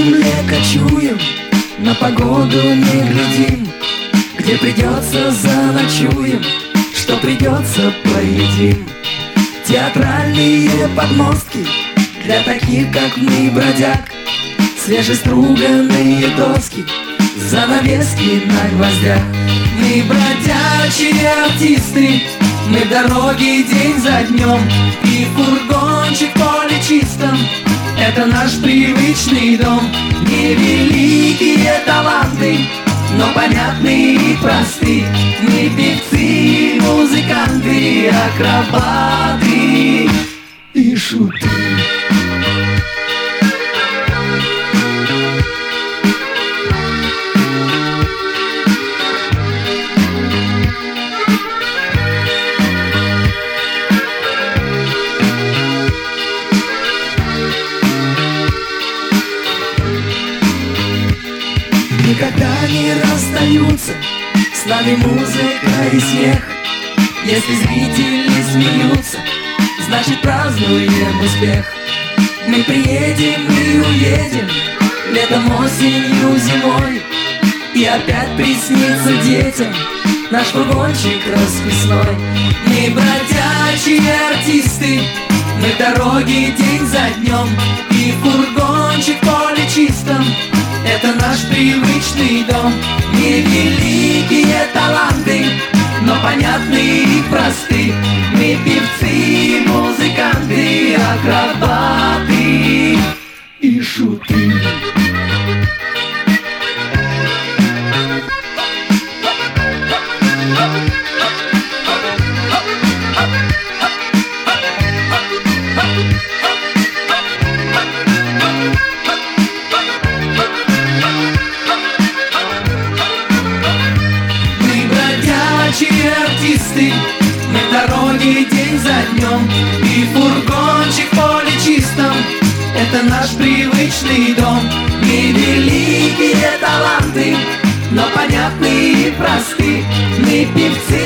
земле кочуем, на погоду не глядим. Где придется, заночуем, что придется, поедим. Театральные подмостки для таких, как мы, бродяг. Свежеструганные доски, занавески на гвоздях. Мы бродячие артисты, мы в дороге день за днем. И фургончик в поле чистом — это наш привычный дом. Невеликие таланты, но понятны и просты. Мы певцы, музыканты, акробаты и шуты. Никогда не расстаются с нами музыка и смех. Если зрители смеются, значит празднуем успех. Мы приедем и уедем, летом, осенью, зимой. И опять приснится детям наш фургончик расписной. Мы бродячие артисты, мы в дороге день за днем. И фургончик в поле чистом — это наш привычный дом. Невеликие таланты, но понятны и просты. Мы певцы, музыканты, акробаты и шуты. Артисты, мы в дороге день за днем. И фургончик в поле чистом — это наш привычный дом. Невеликие таланты, но понятны и просты. Мы певцы,